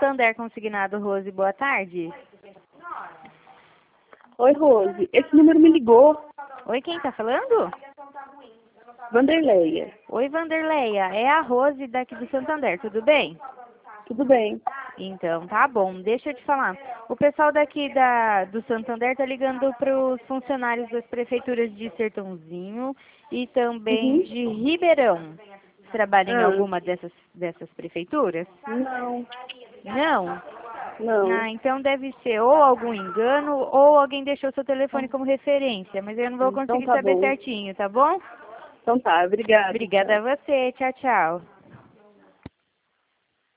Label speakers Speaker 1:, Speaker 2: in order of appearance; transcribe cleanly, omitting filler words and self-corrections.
Speaker 1: Santander consignado, Rose. Boa tarde.
Speaker 2: Oi, Rose. Esse número me ligou.
Speaker 1: Oi, quem tá falando?
Speaker 2: Vanderleia.
Speaker 1: Oi, Vanderleia. É a Rose daqui do Santander, tudo bem?
Speaker 2: Tudo bem.
Speaker 1: Então, tá bom. Deixa eu te falar. O pessoal daqui do Santander tá ligando para os funcionários das prefeituras de Sertãozinho e também
Speaker 2: Uhum.
Speaker 1: de Ribeirão. Trabalha em
Speaker 2: Ah,
Speaker 1: alguma dessas prefeituras?
Speaker 2: não.
Speaker 1: Não?
Speaker 2: Não.
Speaker 1: Ah, então deve ser ou algum engano ou alguém deixou seu telefone como referência, mas eu não vou
Speaker 2: Então
Speaker 1: conseguir
Speaker 2: tá
Speaker 1: saber
Speaker 2: bom.
Speaker 1: certinho, tá bom?
Speaker 2: Então tá, obrigada.
Speaker 1: Obrigada a você. Tchau, tchau.